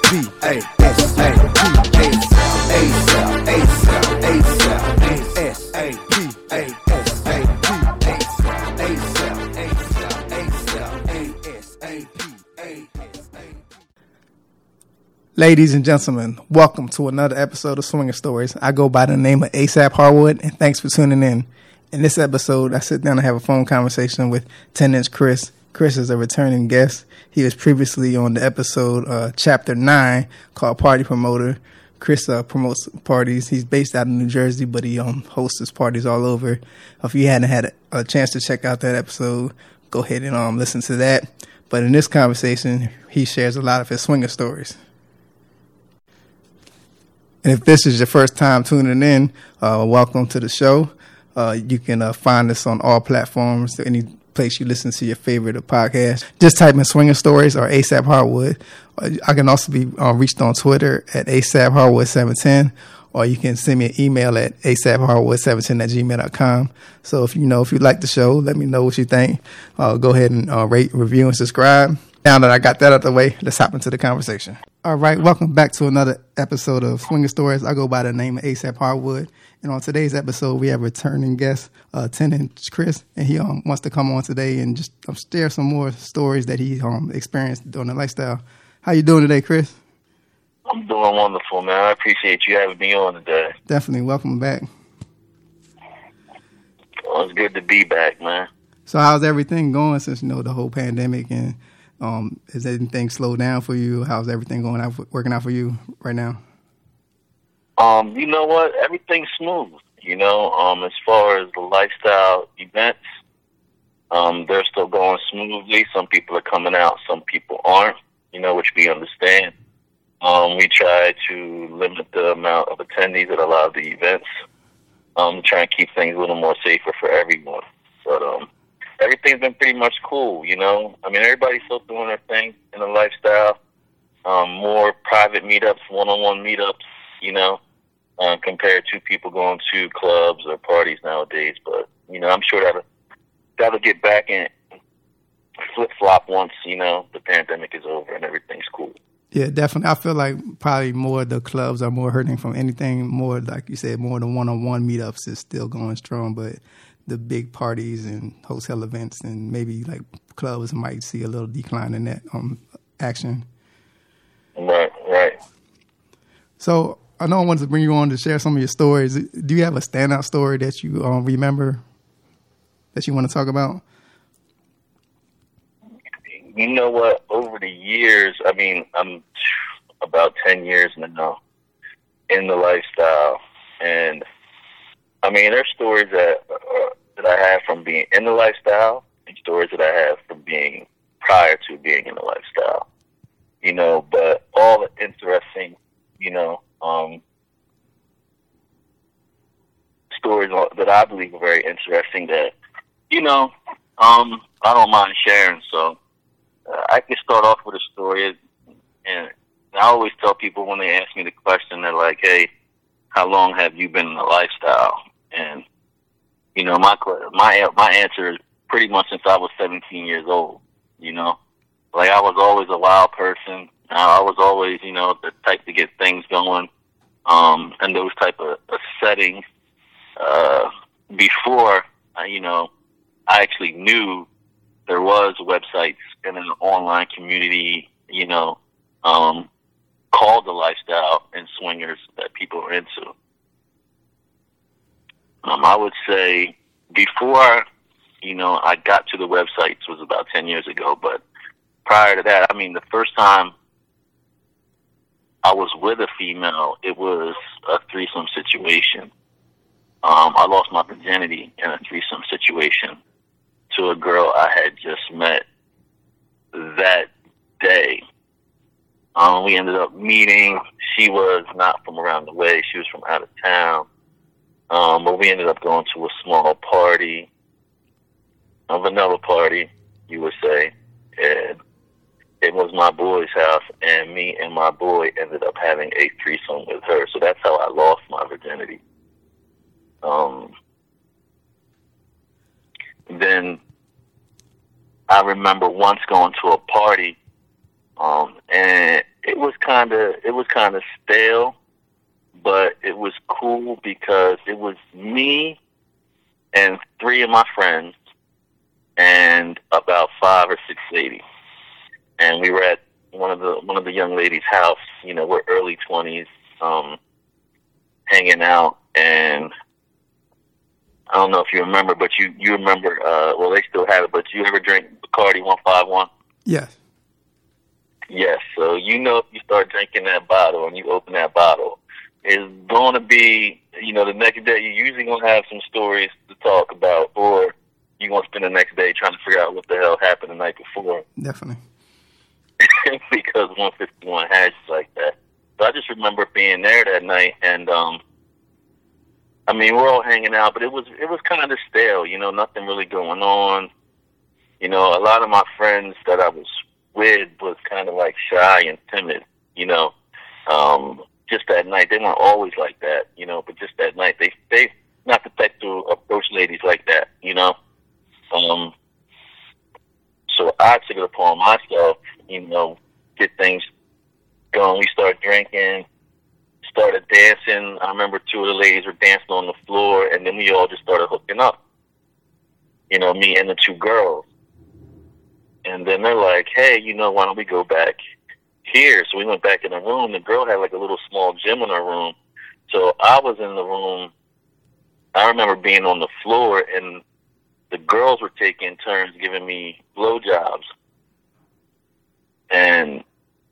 Ladies and gentlemen, welcome to another episode of Swinger Stories. I go by the name of ASAP Harwood, and thanks for tuning in. In this episode, I sit down and have a phone conversation with 10-inch Chris. Chris is a returning guest. He was previously on the episode Chapter 9 called Party Promoter. Chris promotes parties. He's based out of New Jersey, but he hosts his parties all over. If you hadn't had a chance to check out that episode, go ahead and listen to that. But in this conversation, he shares a lot of his swinger stories. And if this is your first time tuning in, welcome to the show. You can find us on all platforms, any place you listen to your favorite podcast. Just type in Swinger Stories or ASAP Harwood. I can also be reached on Twitter at ASAP Harwood710, or you can send me an email at asapharwood710@gmail.com. So if you like the show, let me know what you think. Go ahead and rate, review, and subscribe. Now that I got that out of the way, let's hop into the conversation. All right, welcome back to another episode of Swinger Stories. I go by the name of ASAP Harwood. And on today's episode, we have returning guest, 10-inch Chris. And he wants to come on today and just share some more stories that he experienced during the lifestyle. How you doing today, Chris? I'm doing wonderful, man. I appreciate you having me on today. Definitely. Welcome back. Well, it's good to be back, man. So how's everything going since, the whole pandemic? And is anything slowed down for you? How's everything working out for you right now? You know what? Everything's smooth, as far as the lifestyle events, they're still going smoothly. Some people are coming out, some people aren't, which we understand. We try to limit the amount of attendees at a lot of the events, try and keep things a little more safer for everyone. But, everything's been pretty much cool, everybody's still doing their thing in the lifestyle. More private meetups, one-on-one meetups, compared to people going to clubs or parties nowadays. But, I'm sure that'll get back and flip-flop once, the pandemic is over and everything's cool. Yeah, definitely. I feel like probably more the clubs are more hurting from anything. More, like you said, more the one-on-one meetups is still going strong, but the big parties and hotel events and maybe like clubs might see a little decline in that action. Right. So I know I wanted to bring you on to share some of your stories. Do you have a standout story that you remember that you want to talk about? You know what? Over the years, I'm about 10 years now in the lifestyle, and there's stories that I have from being in the lifestyle and stories that I have from being prior to being in the lifestyle, but all the interesting, stories that I believe are very interesting that, I don't mind sharing. So I can start off with a story, and I always tell people when they ask me the question, they're like, hey, how long have you been in the lifestyle? And, my answer is pretty much since I was 17 years old, Like, I was always a wild person. I was always, the type to get things going, and those type of settings, before, I actually knew there was websites and an online community, called the lifestyle and swingers that people are into. I would say before, I got to the websites was about 10 years ago, but prior to that, the first time I was with a female, it was a threesome situation. I lost my virginity in a threesome situation to a girl I had just met that day. We ended up meeting. She was not from around the way. She was from out of town. But we ended up going to a small party, a vanilla party, you would say. And it was my boy's house, and me and my boy ended up having a threesome with her. So that's how I lost my virginity. Then I remember once going to a party, and it was kind of stale, but it was cool because it was me and 3 of my friends and about 5 or 6 ladies, and we were at one of the young ladies' house. You know, we're early 20s, hanging out, and I don't know if you remember, but you remember. Well, they still have it, but you ever drink Bacardi 151? Yes. Yes. So if you start drinking that bottle and you open that bottle, it's going to be, the next day you're usually going to have some stories to talk about, or you're going to spend the next day trying to figure out what the hell happened the night before. Definitely. Because 151 has like that. So I just remember being there that night, and we're all hanging out, but it was kind of stale, nothing really going on. A lot of my friends that I was with was kind of like shy and timid, just that night. They weren't always like that, but just that night, they not the type to approach ladies like that, So I took it upon myself, get things going. We started drinking, started dancing. I remember 2 of the ladies were dancing on the floor, and then we all just started hooking up, me and the 2 girls. And then they're like, hey, why don't we go back here? So we went back in the room. The girl had like a little small gym in her room. So I was in the room. I remember being on the floor, and the girls were taking turns giving me blowjobs. And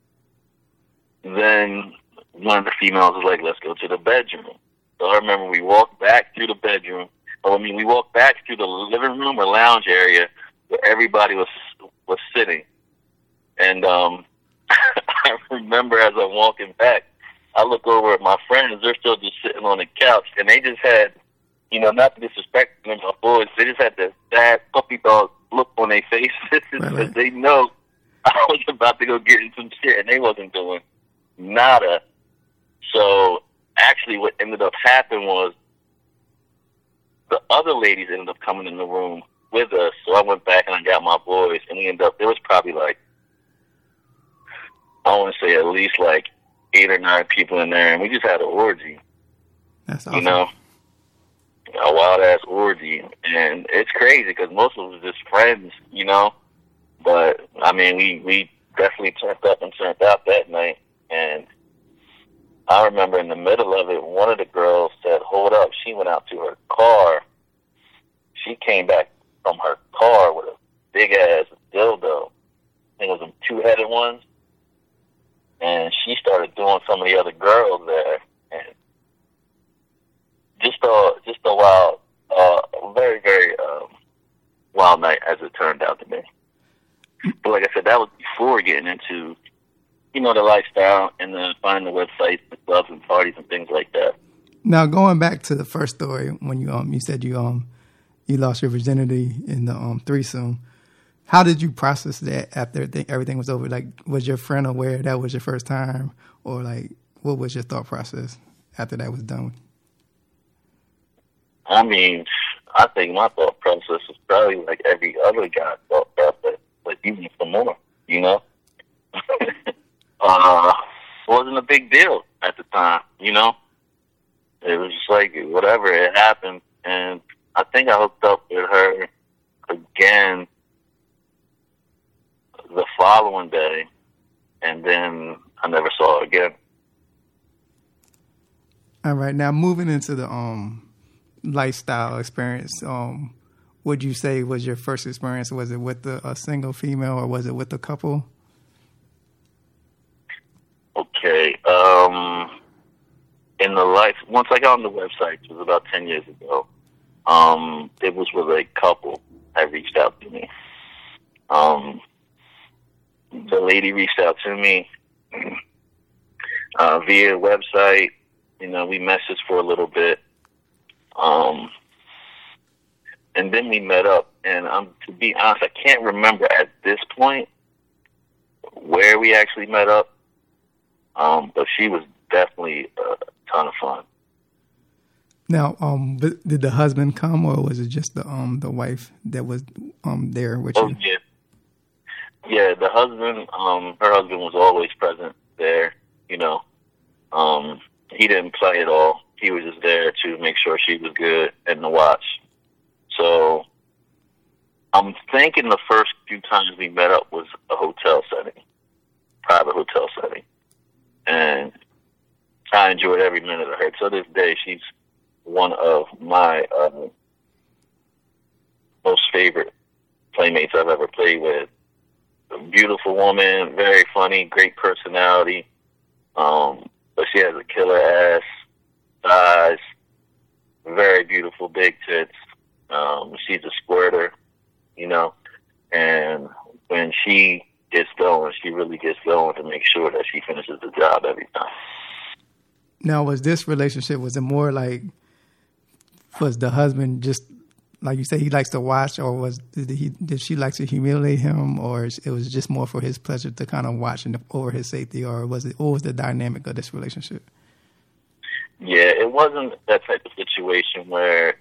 then one of the females was like, let's go to the bedroom. So I remember we walked back through the bedroom. We walked back through the living room or lounge area where everybody was sitting. And I remember as I'm walking back, I look over at my friends. They're still just sitting on the couch, and they just had, not to disrespect them, my boys, they just had this sad puppy dog look on their faces because they know I was about to go get in some shit, and they wasn't doing nada. So actually what ended up happening was the other ladies ended up coming in the room with us. So I went back and I got my boys, and we ended up, there was probably like, I want to say at least like 8 or 9 people in there, and we just had an orgy. That's awesome. A wild ass orgy. And it's crazy because most of us are just friends, but we definitely turned up and turned out that night. And I remember in the middle of it, one of the girls said, hold up. She went out to her car. She came back from her car with a big ass dildo. I think it was them 2-headed ones. And she started doing some of the other girls there. And just a wild, very, very wild night as it turned out to be. But like I said, that was before getting into, the lifestyle and finding the websites, the clubs and parties and things like that. Now, going back to the first story, when you said you lost your virginity in the threesome, how did you process that after everything was over? Like, was your friend aware that was your first time, or like, what was your thought process after that was done? I think my thought process was probably like every other guy's thought process, but even some more, wasn't a big deal at the time, It was just like, whatever, it happened. And I think I hooked up with her again the following day, and then I never saw her again. All right, now moving into the lifestyle experience, would you say was your first experience, was it with a single female or was it with a couple? Okay. Once I got on the website, it was about 10 years ago, it was with a couple that reached out to me. The lady reached out to me via website. We messaged for a little bit. And then we met up. And to be honest, I can't remember at this point where we actually met up. But she was definitely a ton of fun. Now, did the husband come, or was it just the wife that was there with you? Yeah. Yeah, the husband, her husband was always present there, you know. He didn't play at all. He was just there to make sure she was good and to watch. So I'm thinking the first few times we met up was a hotel setting, private hotel setting. And I enjoyed every minute of her. To this day, she's one of my most favorite playmates I've ever played with. A beautiful woman, very funny, great personality. But she has a killer ass, thighs, very beautiful big tits. She's a squirter, you know, and when she gets going, she really gets going to make sure that she finishes the job every time. Now, was this relationship, was it more like, was the husband just, like you say, he likes to watch, or did she like to humiliate him, or it was just more for his pleasure to kind of watch and over his safety, or what was the dynamic of this relationship? Yeah, it wasn't that type of situation where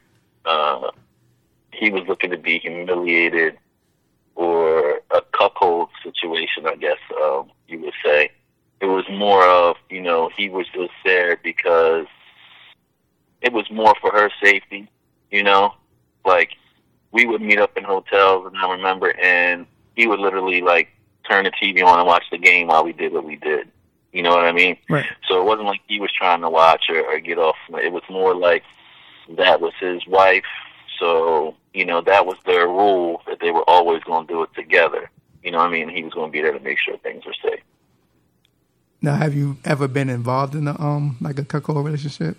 he was looking to be humiliated or a cuckold situation, I guess you would say. It was more of, you know, he was just there because it was more for her safety, you know? Like, we would meet up in hotels, and I remember, and he would literally, like, turn the TV on and watch the game while we did what we did. You know what I mean? Right. So it wasn't like he was trying to watch or get off. It was more like that was his wife. So, you know, that was their rule, that they were always going to do it together. You know what I mean? He was going to be there to make sure things were safe. Now, have you ever been involved in like a cuckold relationship?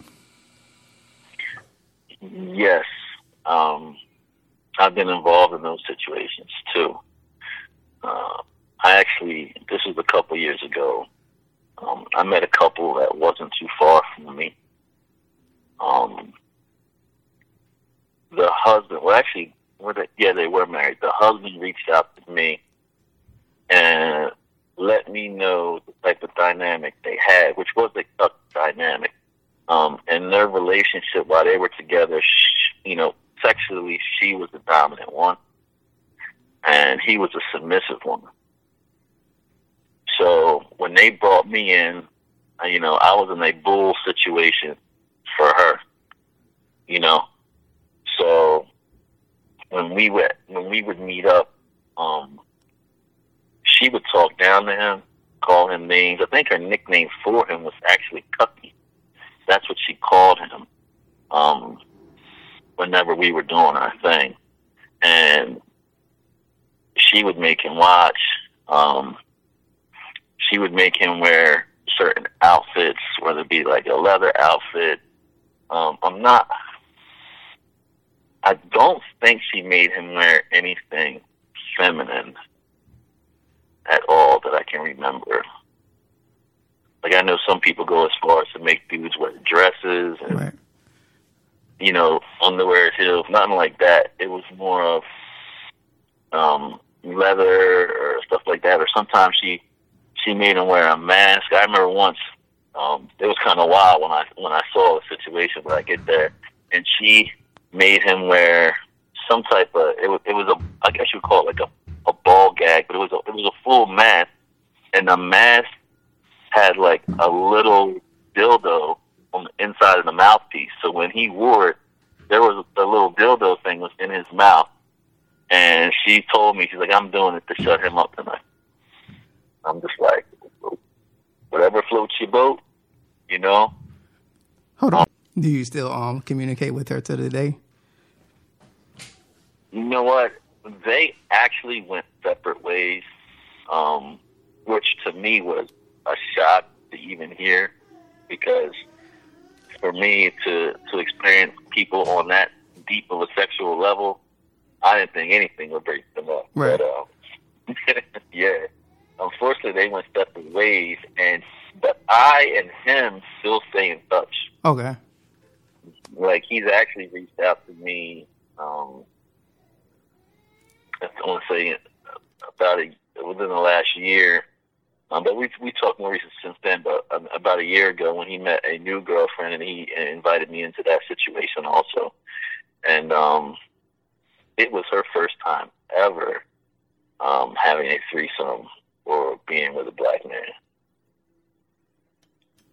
Yes. I've been involved in those situations too. This was a couple years ago. I met a couple that wasn't too far from me. The husband, they were married. The husband reached out to me and let me know the type of dynamic they had, which was a tough dynamic. And their relationship while they were together, you know, sexually, she was the dominant one, and he was a submissive one. So when they brought me in, you know, I was in a bull situation for her, you know. So when we would meet up, she would talk down to him, call him names. I think her nickname for him was actually Cucky. That's what she called him whenever we were doing our thing. And she would make him watch. She would make him wear certain outfits, whether it be like a leather outfit. I don't think she made him wear anything feminine at all that I can remember. Like, I know some people go as far as to make dudes wear dresses and, right, you know, underwear, heels, nothing like that. It was more of leather or stuff like that. Or sometimes she made him wear a mask. I remember once, it was kind of wild when I saw the situation, but I get there, and she made him wear some type of, it was I guess you would call it like a ball gag, but it was a full mask, and the mask had like a little dildo on the inside of the mouthpiece. So when he wore it, there was a little dildo thing was in his mouth. And she told me, she's like, I'm doing it to shut him up tonight. I'm just like, whatever floats your boat, you know? Hold on. Do you still communicate with her to the day? You know what? They actually went separate ways, which to me was a shock to even hear, because for me to experience people on that deep of a sexual level, I didn't think anything would break them up. Right. But yeah, unfortunately they went separate ways, but I and him still stay in touch. Okay. Like, he's actually reached out to me, I want to say within the last year. But we talked more recently since then, but about a year ago when he met a new girlfriend, and he invited me into that situation also. And it was her first time ever having a threesome or being with a black man.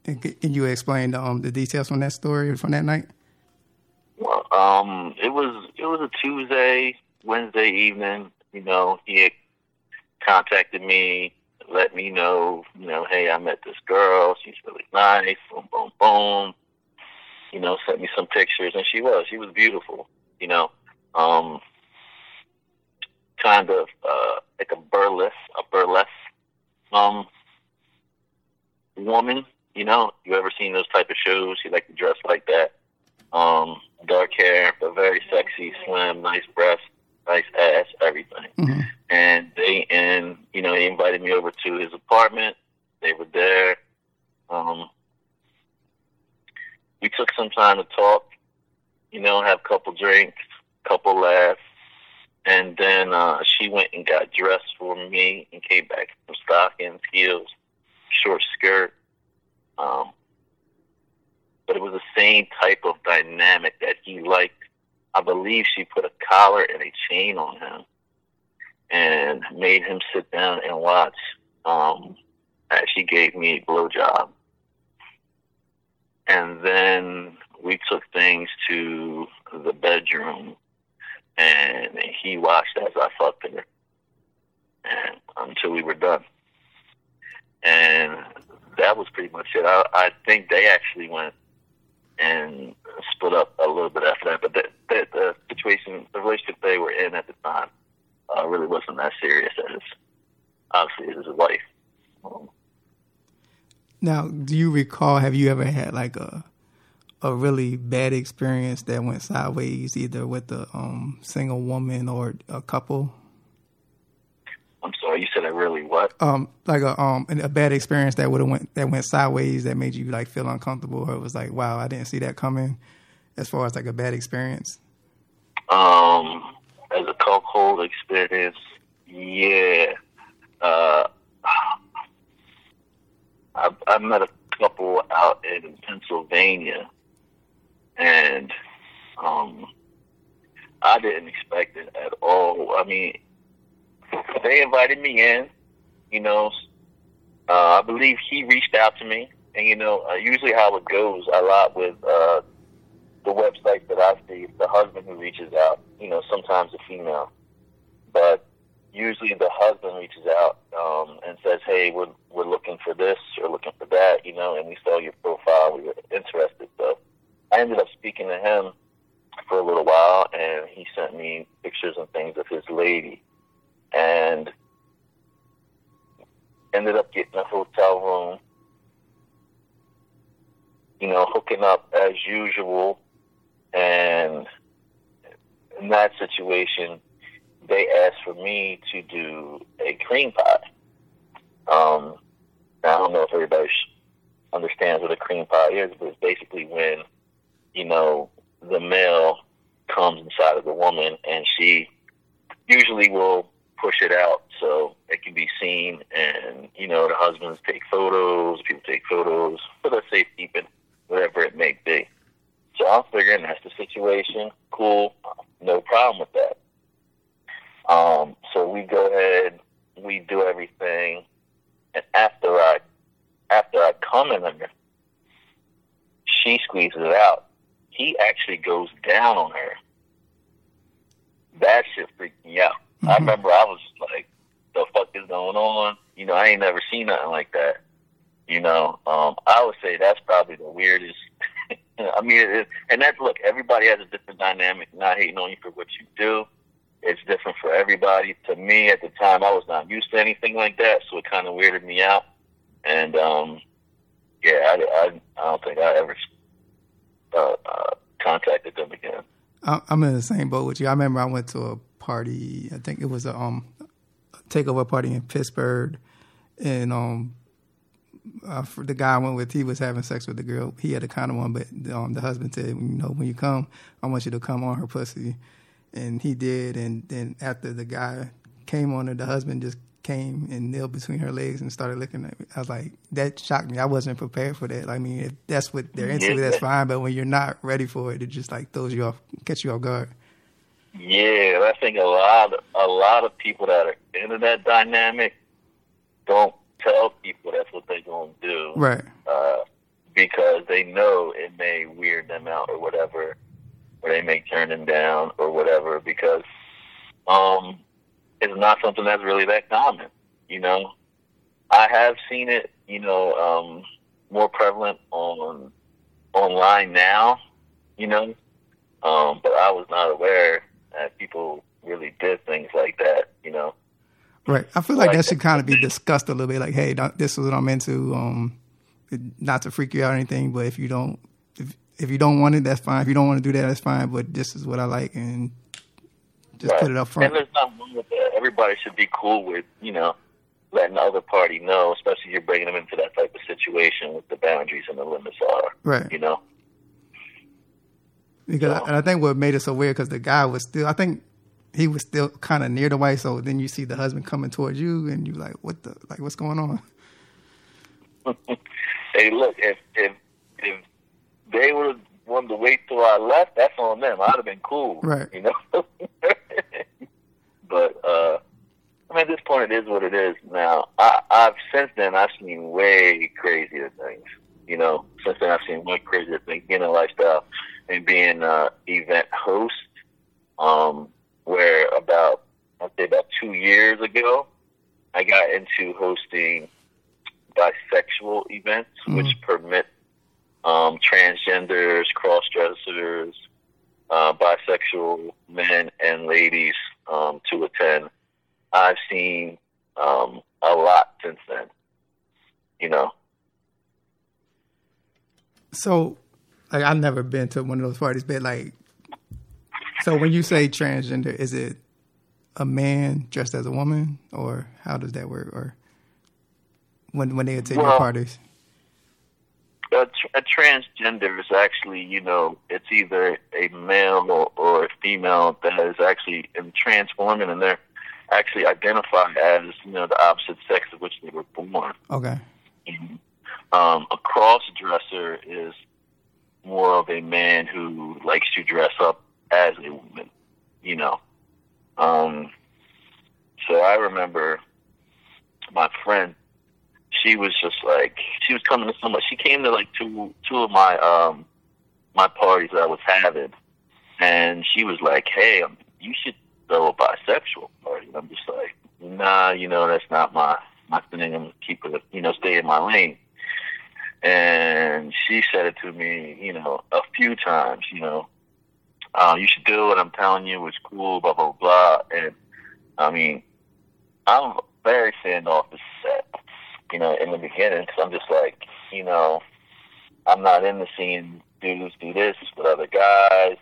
And can you explain the details from that story from that night? Well, it was a Tuesday, Wednesday evening. You know, he had contacted me, let me know, hey, I met this girl. She's really nice. Boom, boom, boom. Sent me some pictures, and she was beautiful. Kind of like a burlesque woman. You ever seen those type of shows? She liked to dress like that. Dark hair, but very sexy, slim, nice breasts, nice ass, everything. Mm-hmm. And he invited me over to his apartment. They were there. We took some time to talk, have a couple drinks, couple laughs. And then she went and got dressed for me and came back in stockings, heels, short skirt. But it was the same type of dynamic that he liked. I believe she put a collar and a chain on him and made him sit down and watch as she gave me a blowjob. And then we took things to the bedroom, and he watched as I fucked her, and until we were done. And that was pretty much it. I think they actually went and split up a little bit after that, but the situation, the relationship they were in at the time, really wasn't that serious as obviously it is his wife. Now, do you recall, have you ever had like a really bad experience that went sideways, either with a single woman or a couple? I'm sorry, you said a really what? Like a bad experience that went sideways, that made you like feel uncomfortable, or it was like, wow, I didn't see that coming, as far as like a bad experience. As a cuckold experience, yeah. I met a couple out in Pennsylvania, and I didn't expect it at all. I mean, they invited me in, I believe he reached out to me, and usually how it goes a lot with the websites that I see, it's the husband who reaches out, sometimes the female, but usually the husband reaches out and says, hey, we're looking for this or looking for that, and we saw your profile, we were interested. So I ended up speaking to him for a little while, and he sent me pictures and things of his lady, and ended up getting a hotel room, hooking up as usual. And in that situation, they asked for me to do a cream pie. Now, I don't know if everybody understands what a cream pie is, but it's basically when, the male comes inside of the woman, and she usually will push it out so it can be seen, and, the husbands take photos, people take photos for their safekeeping, whatever it may be. So I'm figuring that's the situation. Cool. No problem with that. So we go ahead, we do everything, and after I come in her, she squeezes it out. He actually goes down on her. That shit freaked me out. Mm-hmm. I remember I was like, the fuck is going on? I ain't never seen nothing like that. I would say that's probably the weirdest. I mean, and that's, look, everybody has a different dynamic. Not hating on you for what you do. It's different for everybody. To me, at the time, I was not used to anything like that, so it kind of weirded me out. And, I don't think I ever contacted them again. I'm in the same boat with you. I remember I went to a party. I think it was a takeover party in Pittsburgh, and the guy I went with, he was having sex with the girl. He had a condom on, but the husband said, when you come, I want you to come on her pussy. And he did, and then after the guy came on her, the husband just came and knelt between her legs and started licking at me. I was like, that shocked me. I wasn't prepared for that. I mean, if that's what they're into, that's fine, but when you're not ready for it, it just like throws you off, catch you off guard. Yeah, I think a lot of people that are into that dynamic don't tell people that's what they're going to do. Right. because they know it may weird them out or whatever, or they may turn them down or whatever, because it's not something that's really that common, you know. I have seen it, you know, more prevalent online now, you know, but I was not aware that people really did things like that, you know. Right. I feel like that should kind of be discussed a little bit. Like, hey, this is what I'm into. Not to freak you out or anything, but if you don't want it, that's fine. If you don't want to do that, that's fine. But this is what I like, and just put it up front. And there's nothing wrong with that. Everybody should be cool with, you know, letting the other party know, especially if you're bringing them into that type of situation, what the boundaries and the limits are. Right. You know. Because I think what made it so weird, because the guy was still, I think he was still kind of near the wife. So then you see the husband coming towards you, and you're like, what's going on? Hey, look, if they would have wanted to wait till I left, that's on them. I'd have been cool, right? You know. But I mean, at this point, it is what it is. Now, I've since then I've seen way crazier things. You know, since then I've seen way crazier things in a lifestyle and being event host. Where I'd say about 2 years ago, I got into hosting bisexual events, which permit transgenders, cross-dressers, bisexual men and ladies to attend. I've seen a lot since then, you know. So, like, I've never been to one of those parties, but like, so when you say transgender, is it a man dressed as a woman, or how does that work? Or when they attend your parties? A transgender is actually, you know, it's either a male or a female that is actually transforming, and they're actually identified as, you know, the opposite sex of which they were born. Okay. A cross-dresser is more of a man who likes to dress up as a woman, you know. So I remember my friend, she was just like, she was coming to somebody. She came to like two of my my parties that I was having, and she was like, "Hey, you should throw a bisexual party." And I'm just like, "Nah, you know, that's not my thing. I'm gonna keep it, you know, stay in my lane." And she said it to me, you know, a few times, you know, "You should do it. I'm telling you, it's cool, blah, blah, blah." And I mean, I'm very standoffish, you know, in the beginning, because I'm just like, you know, I'm not into seeing dudes do this with other guys,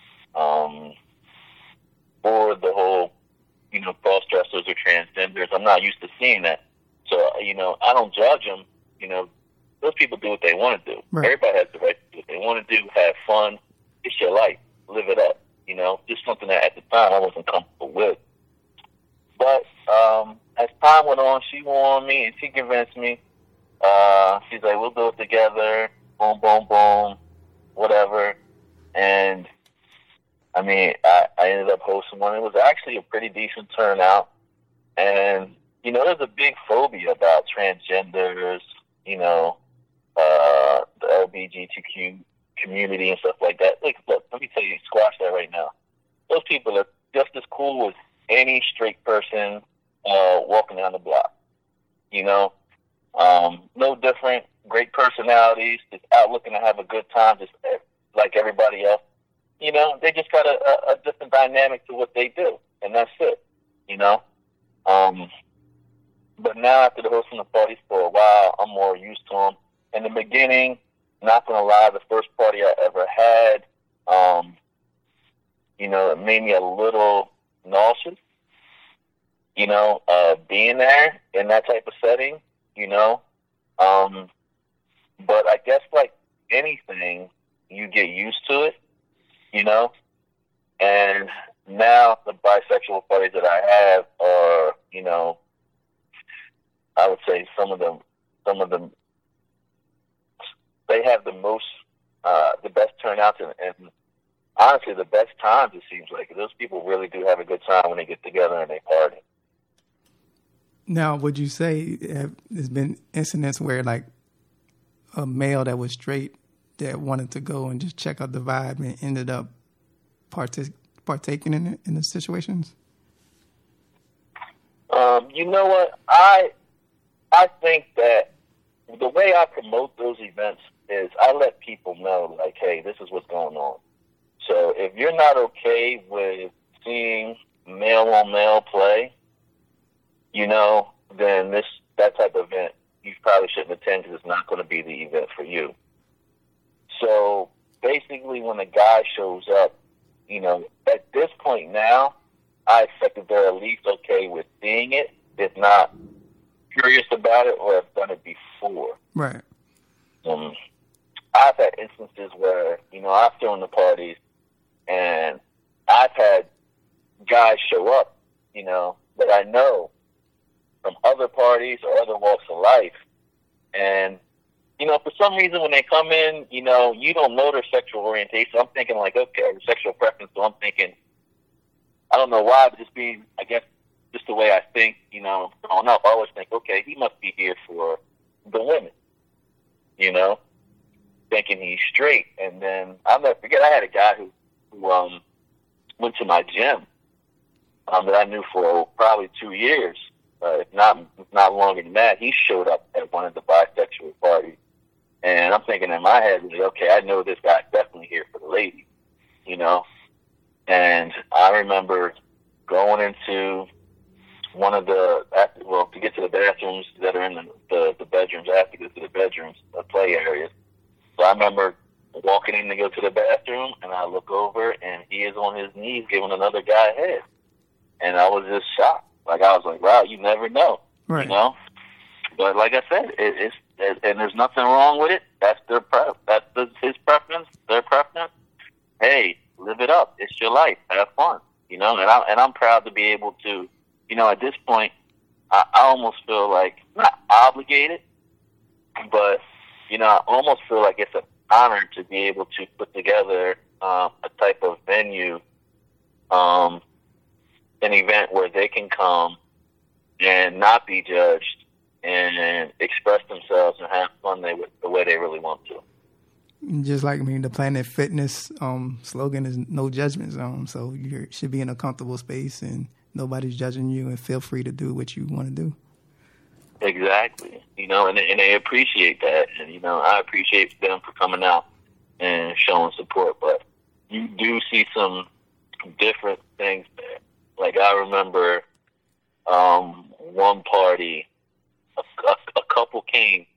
or the whole, you know, cross-dressers or transgenders. I'm not used to seeing that. So, you know, I don't judge them. You know, those people do what they want to do. Right. Everybody has the right to do what they want to do, have fun. It's your life. Live it up. You know, just something that at the time I wasn't comfortable with. But as time went on, she warned me and she convinced me. She's like, "We'll do it together." Boom, boom, boom, whatever. And I mean, I ended up hosting one. It was actually a pretty decent turnout. And, you know, there's a big phobia about transgenders, you know, the LGBTQ community and stuff like that. Look, let me tell you, squash that right now. Those people are just as cool as any straight person walking down the block. You know, no different, great personalities, just out looking to have a good time, just like everybody else. You know, they just got a different dynamic to what they do, and that's it. You know, but now after the hosting the parties for a while, I'm more used to them. In the beginning, not gonna lie, the first party I ever had, you know, it made me a little nauseous. You know, being there in that type of setting, you know. But I guess like anything, you get used to it, you know. And now the bisexual parties that I have are, you know, I would say some of them, they have the most, the best turnouts and honestly the best times. It seems like those people really do have a good time when they get together and they party. Now, would you say there's been incidents where like a male that was straight that wanted to go and just check out the vibe and ended up partaking in it, in the situations? You know what? I think that the way I promote those events is I let people know, like, hey, this is what's going on. So if you're not okay with seeing male-on-male play, you know, then that type of event, you probably shouldn't attend because it's not going to be the event for you. So basically when a guy shows up, you know, at this point now, I expect that they're at least okay with seeing it, if not curious about it or have done it before. Right. I've had instances where, you know, I've thrown the parties and I've had guys show up, you know, that I know from other parties or other walks of life. And, you know, for some reason when they come in, you know, you don't know their sexual orientation. I'm thinking like, okay, sexual preference. So I'm thinking, I don't know why, but just being, I guess, just the way I think, you know, growing up, I always think, okay, he must be here for the women, you know, thinking he's straight. And then I'll never forget, I had a guy who went to my gym that I knew for probably 2 years, if not longer than that. He showed up at one of the bisexual parties. And I'm thinking in my head, okay, I know this guy's definitely here for the ladies, you know. And I remember going into one of to get to the bathrooms that are in the bedrooms. I have to go to the bedrooms, the play areas. So I remember walking in to go to the bathroom, and I look over, and he is on his knees giving another guy a head. And I was just shocked. Like, I was like, wow, you never know, right. You know? But like I said, and there's nothing wrong with it. That's his preference, their preference. Hey, live it up. It's your life. Have fun, you know? And I'm proud to be able to, you know, at this point, I almost feel like, not obligated, but, you know, I almost feel like it's an honor to be able to put together a type of venue, an event where they can come and not be judged and express themselves and have fun the way they really want to. Just like the Planet Fitness slogan is no judgment zone. So you should be in a comfortable space and nobody's judging you, and feel free to do what you want to do. Exactly. You know, and they appreciate that. And, you know, I appreciate them for coming out and showing support. But you do see some different things there. Like, I remember one party, a couple came,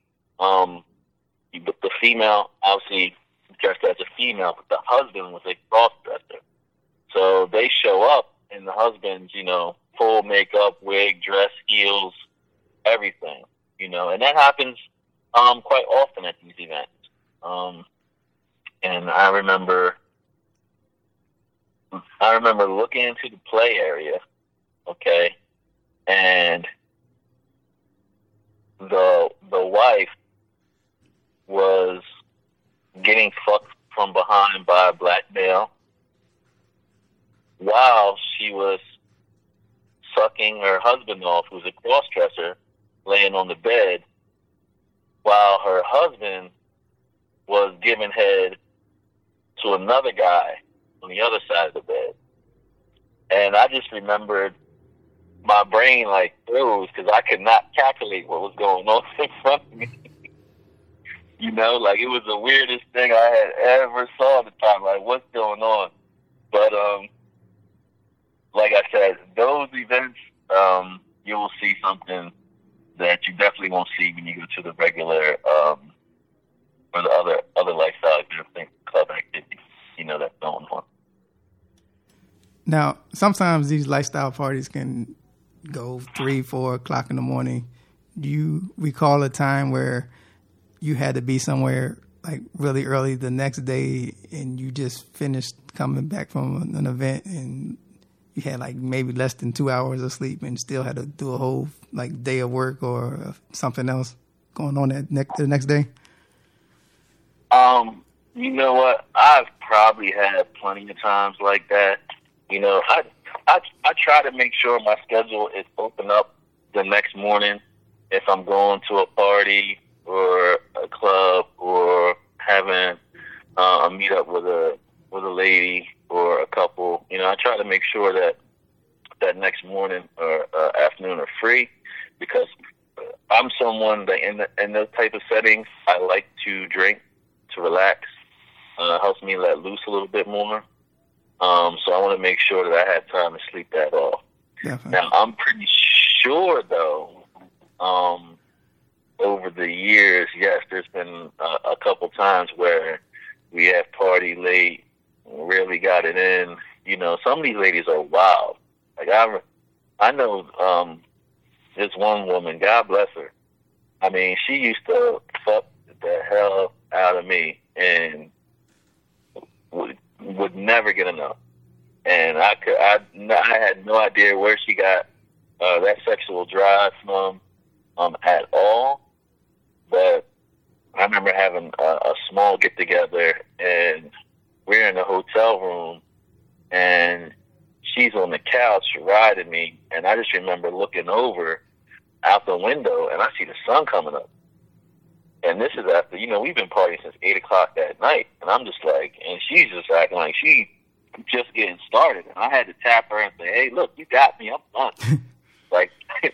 but the female obviously dressed as a female, but the husband was a cross-dresser. So they show up, and the husband's, you know, full makeup, wig, dress, heels, everything, you know, and that happens quite often at these events. And I remember looking into the play area, okay, and the wife was getting fucked from behind by a black male while she was sucking her husband off, who's a cross-dresser, laying on the bed, while her husband was giving head to another guy on the other side of the bed. And I just remembered my brain like froze because I could not calculate what was going on in front of me. You know, like, it was the weirdest thing I had ever saw at the time. Like, what's going on? But like I said, those events, you will see something that you definitely won't see when you go to the regular or the other lifestyle events, club activities, you know, that's going on. Now, sometimes these lifestyle parties can go 3, 4 o'clock in the morning. Do you recall a time where you had to be somewhere like really early the next day and you just finished coming back from an event and you had like maybe less than 2 hours of sleep and still had to do a whole like day of work or something else going on the next day? You know what? I've probably had plenty of times like that. You know, I try to make sure my schedule is open up the next morning if I'm going to a party or a club having a meetup with a lady or a couple, I try to make sure that next morning or afternoon are free, because I'm someone that in those type of settings, I like to drink to relax. It helps me let loose a little bit more. So I want to make sure that I had time to sleep that off. Definitely. Now, I'm pretty sure, though, over the years, yes, there's been a couple times where we have partied late, really got it in. Some of these ladies are wild. Like, I know this one woman, God bless her. I mean, she used to fuck the hell out of me and would never get enough. And I had no idea where she got that sexual drive from at all. But I remember having a small get together, and we're in the hotel room, and she's on the couch riding me, and I just remember looking over out the window, and I see the sun coming up. And this is after, we've been partying since 8 o'clock that night, and I'm just like, and she's just acting like she just getting started. And I had to tap her and say, hey, look, you got me, I'm done. Like,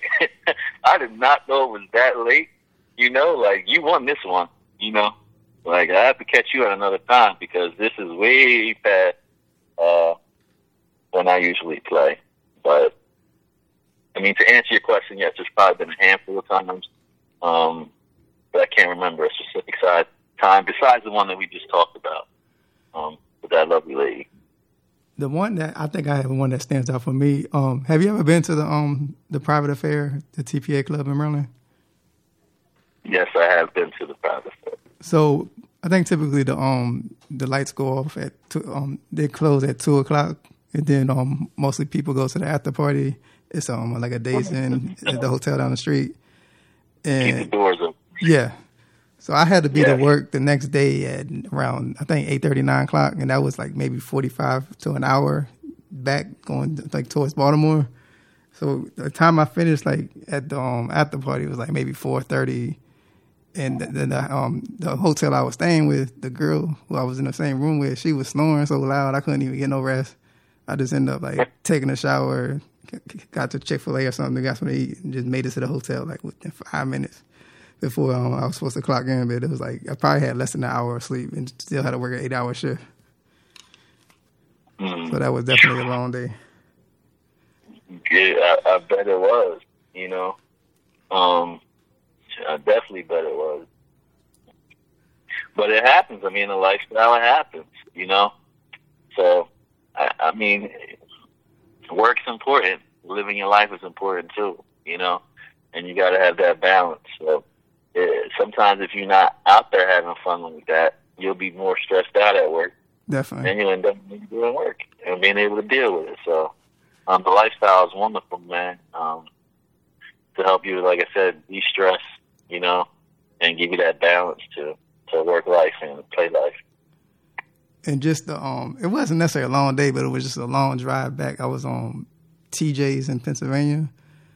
I did not know it was that late, like, you won this one, like, I have to catch you at another time, because this is way past when I usually play. But I mean, to answer your question, yes, there's probably been a handful of times, but I can't remember a specific time besides the one that we just talked about with that lovely lady. The one that I think I have one that stands out for me. Have you ever been to the Private Affair, the TPA club in Maryland? Yes, I have been to the Private Affair. So I think typically the lights go off at they close at 2:00, and then mostly people go to the after party. It's like a Days Inn at the hotel down the street. And keep the doors open. Yeah. So I had to be to work the next day at around, I think, 8:30, 9 o'clock, and that was like maybe 45 to an hour back going like towards Baltimore. So the time I finished like at the after party was like maybe 4:30, and then the hotel I was staying with, the girl who I was in the same room with, she was snoring so loud I couldn't even get no rest. I just ended up like taking a shower, got to Chick-fil-A or something, got something to eat, and just made it to the hotel like within 5 minutes before I was supposed to clock in. But it was like I probably had less than an hour of sleep and still had to work an 8-hour shift. So that was definitely a long day. Yeah, I bet it was. I definitely bet it was. But it happens. I mean, the lifestyle, it happens. So I mean, work's important. Living your life is important too. And you got to have that balance. So sometimes if you're not out there having fun like that, you'll be more stressed out at work. Definitely. And you'll end up doing work and being able to deal with it. So the lifestyle is wonderful, man. To help you, like I said, de-stress, and give you that balance to work life and play life. And just it wasn't necessarily a long day, but it was just a long drive back. I was on TJ's in Pennsylvania.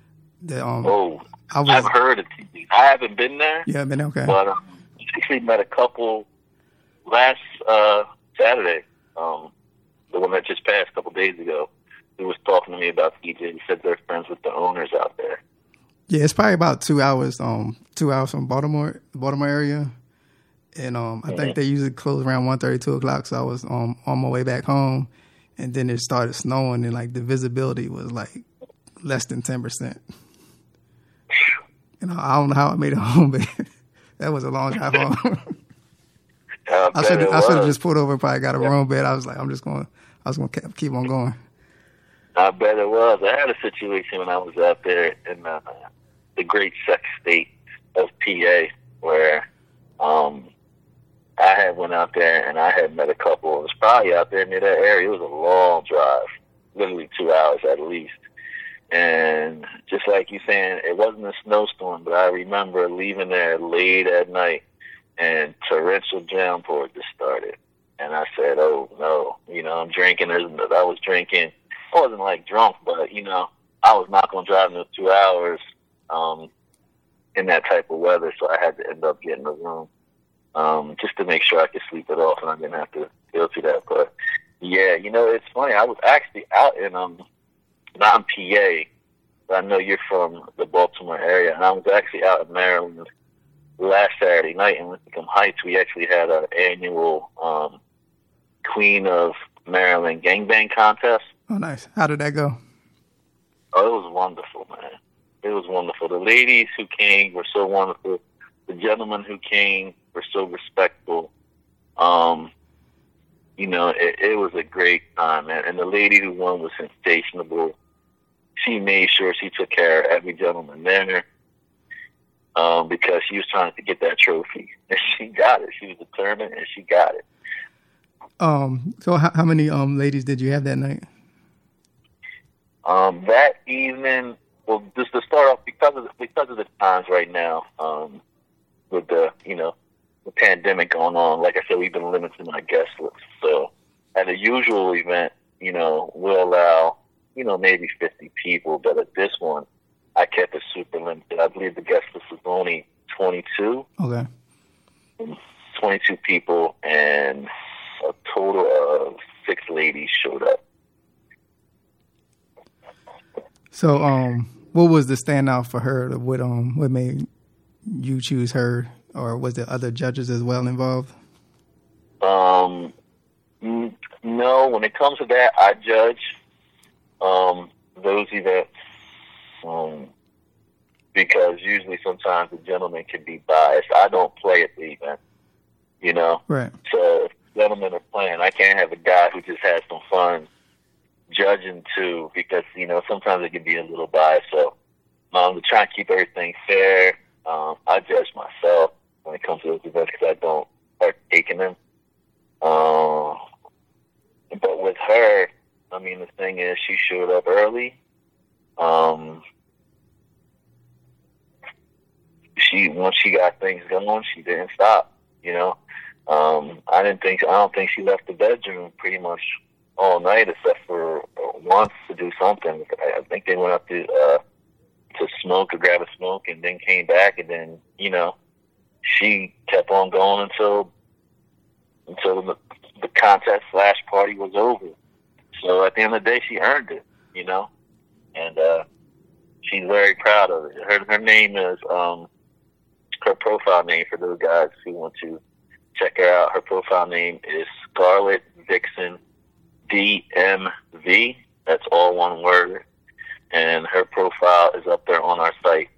I've heard of TJ's. I haven't been there. Yeah, I've been there, okay. But I actually met a couple last Saturday. The one that just passed a couple days ago. He was talking to me about TJ. He said they're friends with the owners out there. Yeah, it's probably about 2 hours. 2 hours from Baltimore area, and I think they usually close around 1:30, 2 o'clock. So I was on my way back home, and then it started snowing, and like the visibility was like less than 10%. I don't know how I made it home, but that was a long drive home. I should have just pulled over and probably got a room bed. I was like, I was gonna keep on going. I bet it was. I had a situation when I was out there in the great sex state of PA where I had went out there and I had met a couple. It was probably out there near that area. It was a long drive, literally 2 hours at least. And just like you saying, it wasn't a snowstorm, but I remember leaving there late at night and torrential downpour just started. And I said, oh, no, I'm drinking. I was drinking. I wasn't like drunk, but, I was not going to drive in 2 hours in that type of weather, so I had to end up getting a room. just to make sure I could sleep it off and I didn't have to go through that. But yeah, it's funny. I was actually out in not in PA, but I know you're from the Baltimore area, and I was actually out in Maryland last Saturday night in Lincoln Heights. We actually had our annual Queen of Maryland gangbang contest. Oh, nice. How did that go? Oh, it was wonderful, man. It was wonderful. The ladies who came were so wonderful. The gentlemen who came were so respectful. It was a great time, man. And the lady who won was sensational. She made sure she took care of every gentleman there because she was trying to get that trophy. And she got it. She was determined, and she got it. So how many ladies did you have that night? That evening, well, just to start off, because of the times right now, with the pandemic going on, like I said, we've been limiting our guest list. So at a usual event, we'll allow, maybe 50 people, but at this one, I kept it super limited. I believe the guest list was only 22. Okay. 22 people, and a total of 6 ladies showed up. So, what was the standout for her? What made you choose her, or was there other judges as well involved? No, when it comes to that, I judge those events because usually sometimes the gentleman can be biased. I don't play at the event, Right. So if gentlemen are playing, I can't have a guy who just has some fun judging too, because sometimes it can be a little biased. So to try and keep everything fair, I judge myself when it comes to those events because I don't partake in them. But with her, the thing is, she showed up early. Once she got things going, she didn't stop. I don't think she left the bedroom pretty much all night, except for once to do something. I think they went up to smoke or grab a smoke, and then came back, and then she kept on going until the contest / party was over. So at the end of the day, she earned it, and she's very proud of it. Her name is her profile name, for those guys who want to check her out. Her profile name is Scarlet Vixen DMV. That's all one word. And her profile is up there on our site,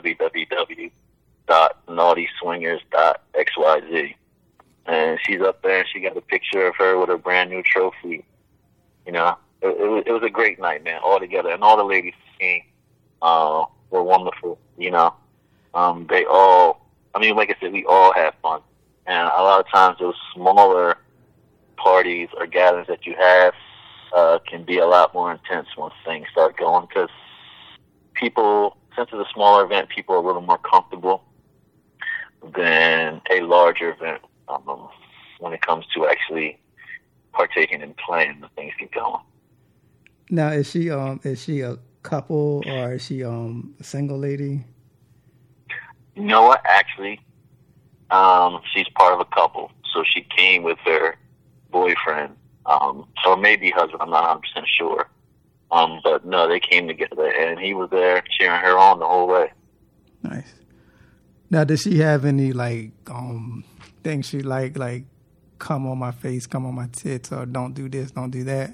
www.naughtyswingers.xyz. And she's up there, and she got a picture of her with her brand new trophy. It was a great night, man, all together. And all the ladies who came were wonderful, They all, like I said, we all had fun. And a lot of times those smaller parties or gatherings that you have can be a lot more intense once things start going, because since it's a smaller event, people are a little more comfortable than a larger event when it comes to actually partaking and playing the things get going. Now, is she a couple, or is she a single lady? You know what? Actually, she's part of a couple. So she came with her boyfriend, or maybe husband. I'm not 100% sure. But no, they came together, and he was there cheering her on the whole way. Nice. Now, does she have any things she like come on my face, come on my tits, or don't do this, don't do that?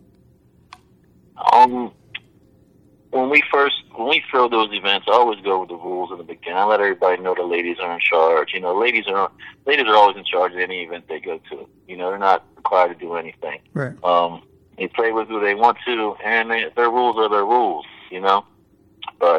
When we throw those events, I always go with the rules in the beginning. I let everybody know the ladies are in charge. Ladies are always in charge of any event they go to. They're not required to do anything. Right. They play with who they want to, and their rules are their rules. But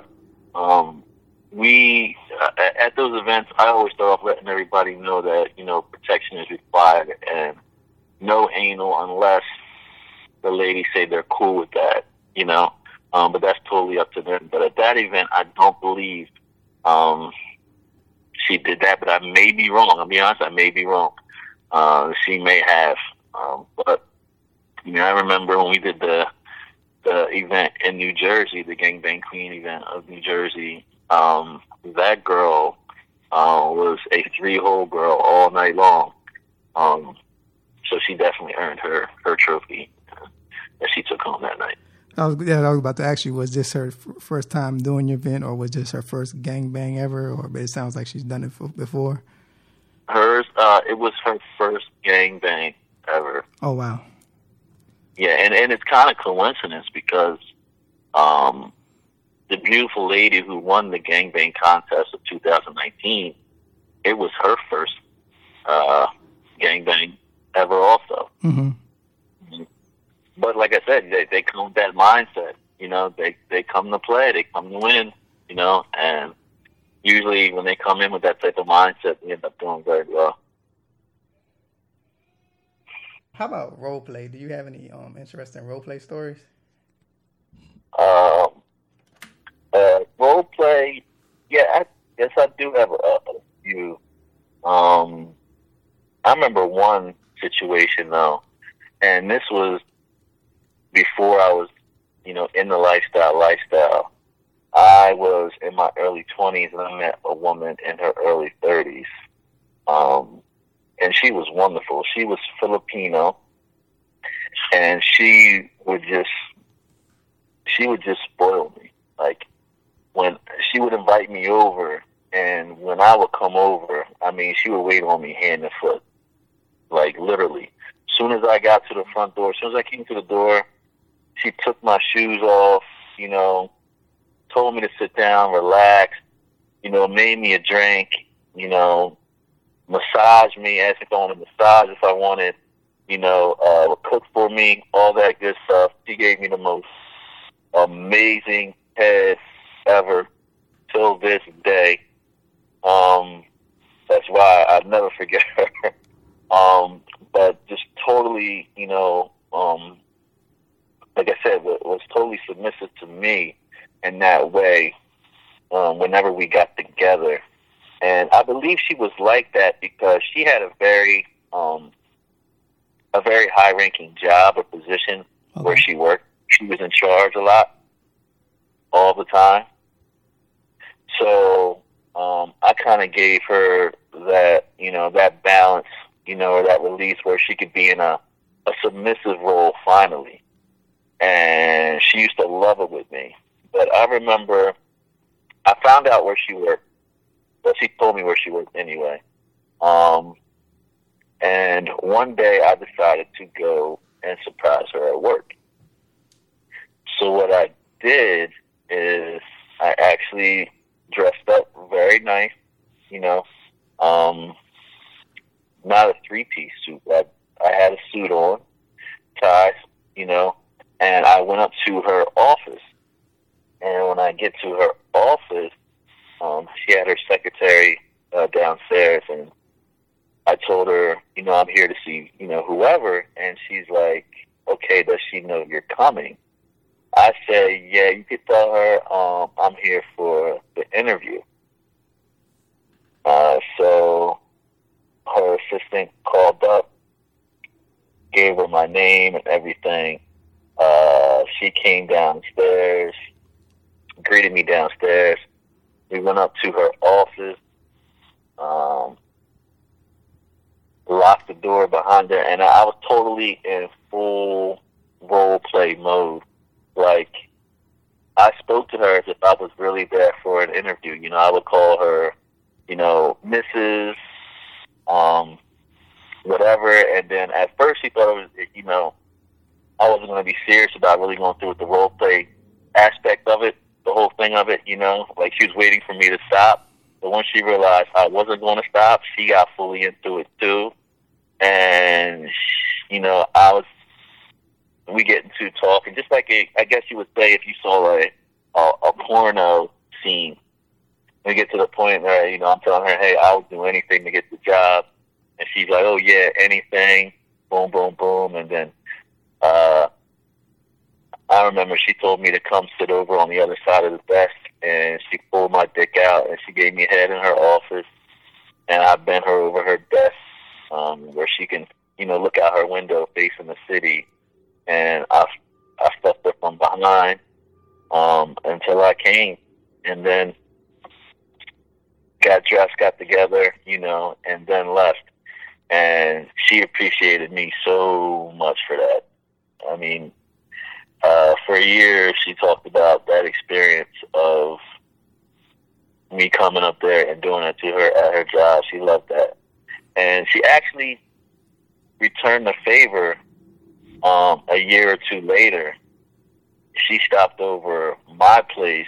we at those events, I always start off letting everybody know that protection is required, and no anal unless the ladies say they're cool with that. But that's totally up to them. But at that event, I don't believe she did that, but I may be wrong. I'll be honest, I may be wrong. She may have. But I remember when we did the event in New Jersey, the Gangbang Queen event of New Jersey, that girl was a 3-hole girl all night long. So she definitely earned her trophy that she took home that night. I was about to ask you, was this her first time doing your event, or was this her first gangbang ever? Or it sounds like she's done it before. Hers, it was her first gangbang ever. Oh, wow. Yeah, and it's kind of coincidence because the beautiful lady who won the gangbang contest of 2019, it was her first gangbang ever also. Mm-hmm. But like I said, they come with that mindset. You know, they come to play, they come to win, you know, and usually when they come in with that type of mindset, they end up doing very well. How about role play? Do you have any interesting role play stories? Role play, yeah, I guess I do have a few. I remember one situation though, and this was before I was, you know, in the lifestyle. I was in my early 20s and I met a woman in her early 30s. And she was wonderful. She was Filipino, and she would just spoil me. Like, when she would invite me over, and when I would come over, I mean, she would wait on me hand and foot. Like, literally. As soon as I got to the front door, as soon as I came to the door, she took my shoes off, you know, told me to sit down, relax, you know, made me a drink, you know, massaged me, asked if I wanted a massage, if I wanted, you know, cook for me, all that good stuff. She gave me the most amazing head ever till this day. That's why I'll never forget her. But just totally, you know, like I said, was totally submissive to me in that way whenever we got together. And I believe she was like that because she had a very high-ranking job or position where she worked. She was in charge a lot, all the time. So I kind of gave her that, you know, that balance, you know, or that release where she could be in a submissive role finally. And she used to love it with me. But I remember I found out where she worked. But she told me where she worked anyway. And one day I decided to go and surprise her at work. So what I did is I actually dressed up very nice, you know, not a 3-piece suit. I had a suit on, ties, you know, and I went up to her office. And when I get to her office, she had her secretary downstairs, and I told her, you know, I'm here to see, you know, whoever. And she's like, okay, does she know you're coming? I say, yeah, you could tell her I'm here for the interview. So her assistant called up, gave her my name and everything. She came downstairs, greeted me downstairs. We went up to her office, locked the door behind her, and I was totally in full role play mode. Like, I spoke to her as if I was really there for an interview. You know, I would call her, you know, Mrs. Whatever, and then at first she thought it was, you know, I wasn't going to be serious about really going through with the role play aspect of it, the whole thing of it, you know, like she was waiting for me to stop. But once she realized I wasn't going to stop, she got fully into it too. And, you know, we get into talking, just like I guess you would say if you saw a porno scene. We get to the point where, you know, I'm telling her, hey, I'll do anything to get the job. And she's like, oh, yeah, anything, boom, boom, boom. And then I remember she told me to come sit over on the other side of the desk, and she pulled my dick out, and she gave me a head in her office, and I bent her over her desk where she can, you know, look out her window facing the city. And I stuffed her from behind until I came, and then got dressed, got together, you know, and then left. And she appreciated me so much for that. I mean, for years she talked about that experience of me coming up there and doing it to her at her job. She loved that. And she actually returned the favor a year or two later. She stopped over my place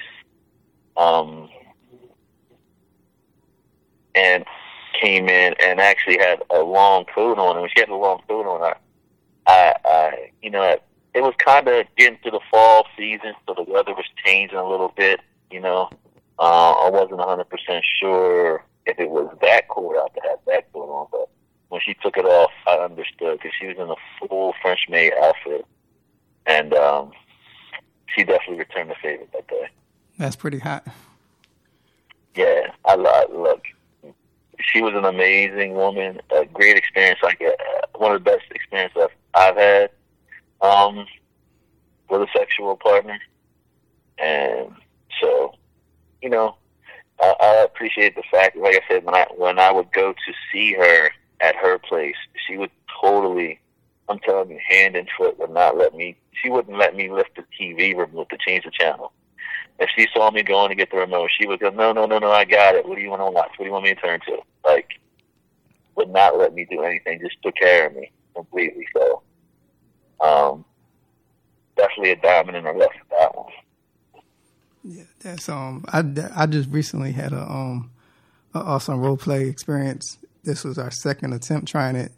and came in and actually had a long coat on. And when she had a long coat on, I you know, it was kind of getting to the fall season, so the weather was changing a little bit, you know. I wasn't 100% sure if it was that cold out to have that coat on, but when she took it off, I understood, because she was in a full French-maid outfit, and she definitely returned the favor that day. That's pretty hot. Yeah, look, she was an amazing woman, a great experience, like one of the best experiences I've had with a sexual partner. And so, you know, I appreciate the fact, like I said, when I would go to see her at her place, she would totally, I'm telling you, hand and foot would not let me, she wouldn't let me lift the TV remote to change the channel. If she saw me going to get the remote, she would go, no, I got it. What do you want to watch? What do you want me to turn to? Like, would not let me do anything, just took care of me completely. So, definitely a diamond in the rough with that one. Yeah, that's I just recently had a awesome role play experience. This was our second attempt trying it.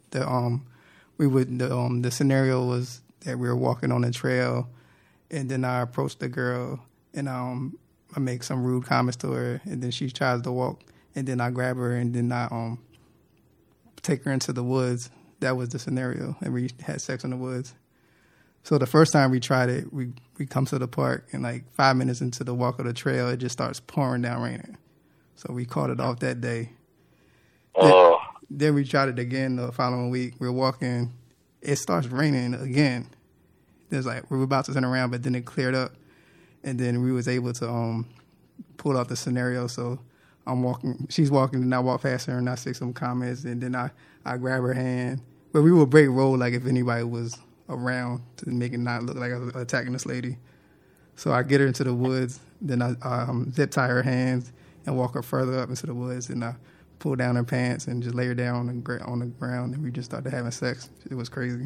The scenario was that we were walking on a trail, and then I approached the girl, and I make some rude comments to her, and then she tries to walk, and then I grab her, and then I take her into the woods. That was the scenario, and we had sex in the woods. So the first time we tried it, we come to the park, and like 5 minutes into the walk of the trail, it just starts pouring down raining. So we called it off that day. Oh. Then we tried it again the following week. We're walking, it starts raining again. There's like, we were about to turn around, but then it cleared up, and then we was able to pull off the scenario. So I'm walking, she's walking, and I walk past her, and I say some comments, and then I grab her hand. But we would break roll like if anybody was around to make it not look like I was attacking this lady. So I get her into the woods, then I zip tie her hands and walk her further up into the woods, and I pull down her pants and just lay her down on the ground, and we just started having sex. It was crazy.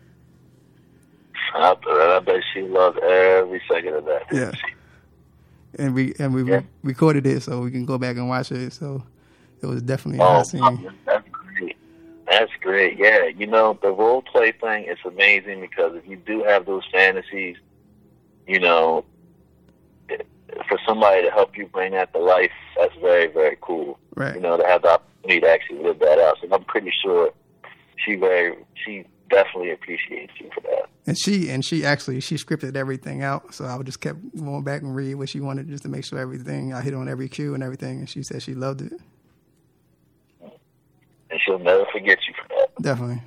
I bet she loved every second of that. Yeah. And we recorded it so we can go back and watch it. So it was definitely a hot scene. That's great. That's great. Yeah, you know, the role play thing is amazing, because if you do have those fantasies, you know, for somebody to help you bring that to life, that's very, very cool. Right. You know, to have the opportunity to actually live that out. So I'm pretty sure she definitely appreciates you for that. And she scripted everything out. So I just kept going back and read what she wanted, just to make sure I hit on every cue and everything. And she said she loved it. And she'll never forget you for that. Definitely.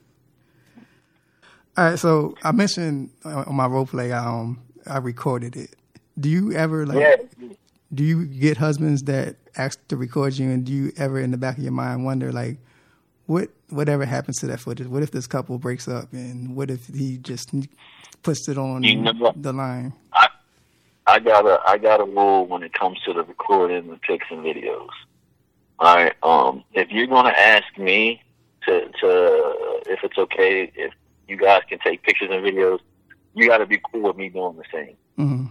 All right, so I mentioned on my role play, I recorded it. Do you ever do you get husbands that ask to record you, and do you ever in the back of your mind wonder whatever happens to that footage? What if this couple breaks up, and what if he just puts it on the line? I got a rule when it comes to the recording the pics and videos. All right, if you're going to ask me to if it's okay if you guys can take pictures and videos, you got to be cool with me doing the same. Mm-hmm.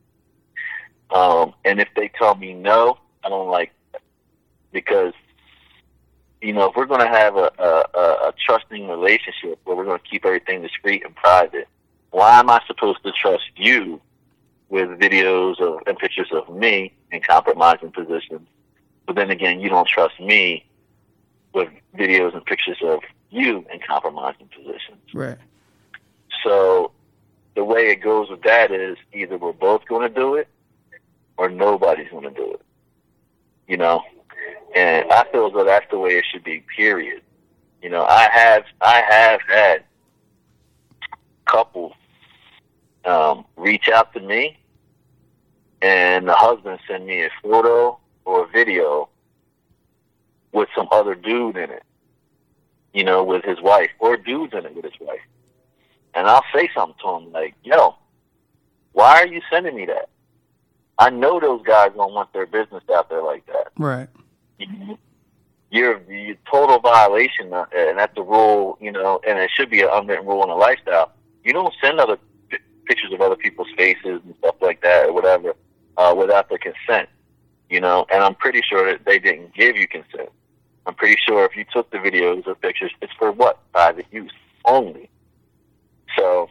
And if they tell me no, I don't like that, because, you know, if we're going to have a trusting relationship where we're going to keep everything discreet and private, why am I supposed to trust you with videos and pictures of me in compromising positions? But then again, you don't trust me with videos and pictures of you in compromising positions. Right. So the way it goes with that is either we're both going to do it or nobody's going to do it. You know? And I feel as though that's the way it should be, period. You know, I have had couples reach out to me, and the husband send me a photo or a video other dude in it, you know, with his wife, or dude's in it with his wife. And I'll say something to him like, yo, why are you sending me that? I know those guys don't want their business out there like that. Right. You're total violation, and that's the rule, you know, and it should be an unwritten rule in a lifestyle. You don't send other pictures of other people's faces and stuff like that or whatever without their consent, you know, and I'm pretty sure that they didn't give you consent. I'm pretty sure if you took the videos or pictures, it's for what? Private use only. So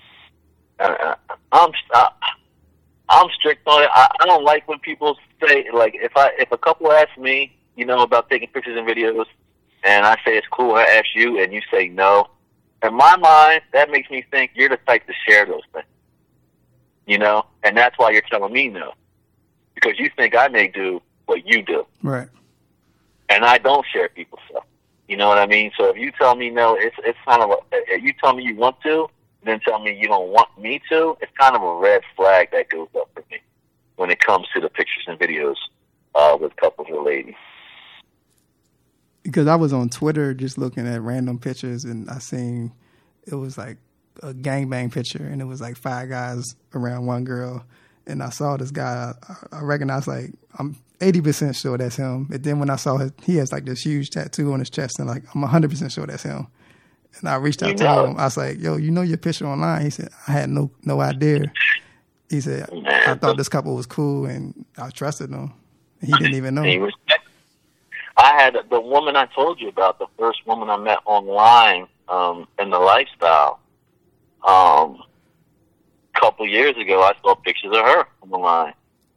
I'm strict on it. I don't like when people say, like, if a couple asks me, you know, about taking pictures and videos, and I say it's cool, I ask you, and you say no. In my mind, that makes me think you're the type to share those things, you know, and that's why you're telling me no, because you think I may do what you do, right? And I don't share people's stuff. You know what I mean? So if you tell me no, it's kind of if you tell me you want to, then tell me you don't want me to. It's kind of a red flag that goes up for me when it comes to the pictures and videos with couples or ladies. Because I was on Twitter just looking at random pictures, and I seen it was like a gangbang picture, and it was like 5 guys around one girl, and I saw this guy. I recognized, like, I'm 80% sure that's him. And then when I saw he has like this huge tattoo on his chest, and like I'm 100% sure that's him. And I reached out to him. I was like, "Yo, you know your picture online?" He said, "I had no idea." He said, "I thought this couple was cool, and I trusted them." He didn't even know. I had the woman I told you about, the first woman I met online in the lifestyle. A couple years ago, I saw pictures of her on the line.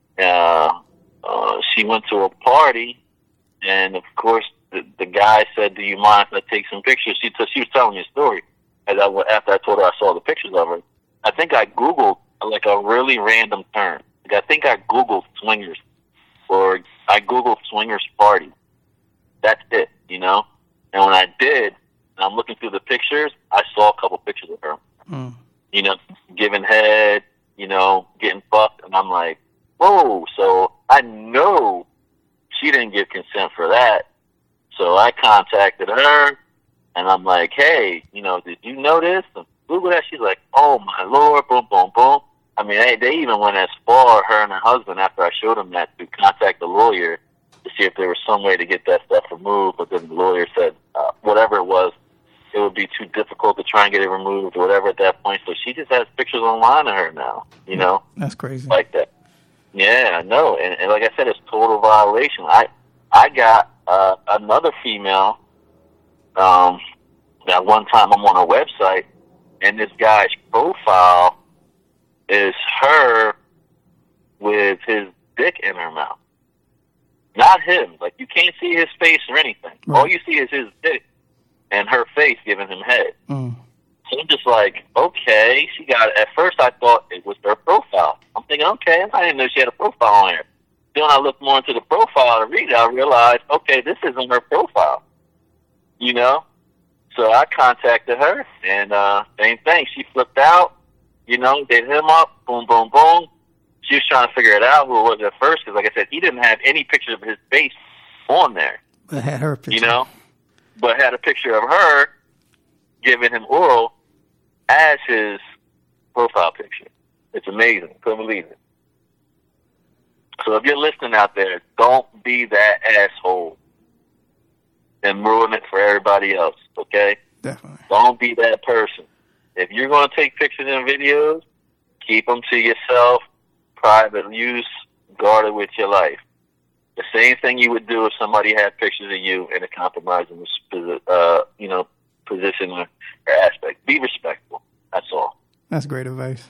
She went to a party, and of course, the guy said, "Do you mind if I take some pictures?" She was telling me a story. And after I told her I saw the pictures of her, I think I Googled like a really random term. Like, I think I Googled swingers, or I Googled swingers party. That's it, you know? And when I did, and I'm looking through the pictures, I saw a couple pictures of her. You know, giving head, you know, getting fucked. And I'm like, whoa. So I know she didn't give consent for that. So I contacted her, and I'm like, hey, you know, did you know this? And Google that. She's like, oh, my Lord, boom, boom, boom. I mean, they even went as far, her and her husband, after I showed them that, to contact the lawyer to see if there was some way to get that stuff removed. But then the lawyer said whatever it was, it would be too difficult to try and get it removed or whatever at that point. So she just has pictures online of her now, you know? That's crazy. Like that. Yeah, I know. And like I said, it's total violation. I got another female that one time I'm on her website, and this guy's profile is her with his dick in her mouth. Not him. Like, you can't see his face or anything. Right. All you see is his dick and her face giving him head. So I'm just like, okay, she got it. At first I thought it was her profile. I'm thinking, okay, I didn't know she had a profile on here. Then when I looked more into the profile to read it, I realized, okay, this isn't her profile. You know? So I contacted her, and same thing. She flipped out, you know, hit him up, boom, boom, boom. She was trying to figure it out who it was at first, because, like I said, he didn't have any pictures of his face on there. But had her picture. You know? But had a picture of her giving him oral as his profile picture. It's amazing. Couldn't believe it. So if you're listening out there, don't be that asshole and ruin it for everybody else, okay? Definitely. Don't be that person. If you're going to take pictures and videos, keep them to yourself, private use, guard it with your life. The same thing you would do if somebody had pictures of you in a compromising, you know, position or aspect. Be respectful. That's all. That's great advice.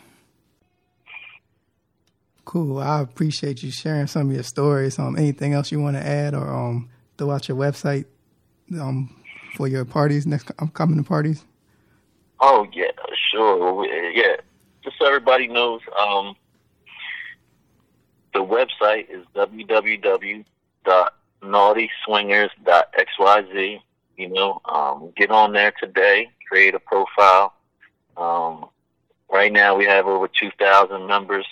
Cool. I appreciate you sharing some of your stories. Anything else you want to add, or throw out your website for your parties, next upcoming parties? Oh, yeah, sure. Yeah. Just so everybody knows, the website is www.naughtyswingers.xyz. You know, get on there today, create a profile. Right now we have over 2,000 members,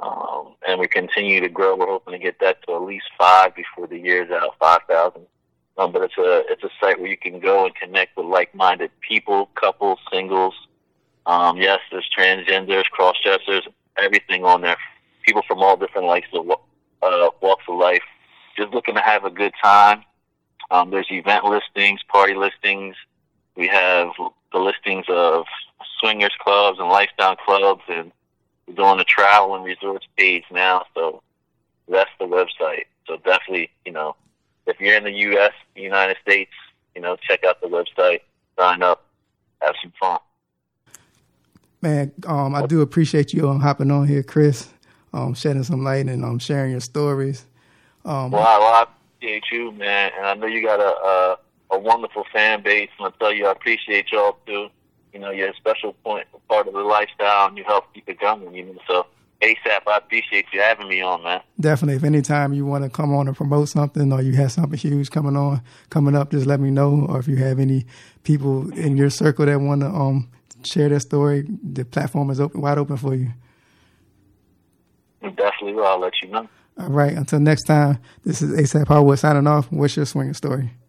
and we continue to grow. We're hoping to get that to at least 5 before the year's out, 5,000. But it's a site where you can go and connect with like-minded people, couples, singles. Yes, there's transgenders, cross-dressers, everything on there. People from all different walks of life, just looking to have a good time. There's event listings, party listings. We have the listings of swingers clubs and lifestyle clubs, and we're doing the travel and resorts page now. So that's the website. So definitely, if you're in the U.S., the United States, check out the website, sign up, have some fun. Man, I do appreciate you hopping on here, Chris, shedding some light and sharing your stories. Well, I appreciate you, man, and I know you got a wonderful fan base, and I tell you, I appreciate y'all too. You're a special part of the lifestyle, and you help keep it going. So ASAP, I appreciate you having me on, man. Definitely. If anytime you want to come on and promote something, or you have something huge coming up, just let me know. Or if you have any people in your circle that want to share their story, the platform is wide open for you. Definitely will. I'll let you know. All right. Until next time, this is ASAP Harwood signing off. What's your swinging story?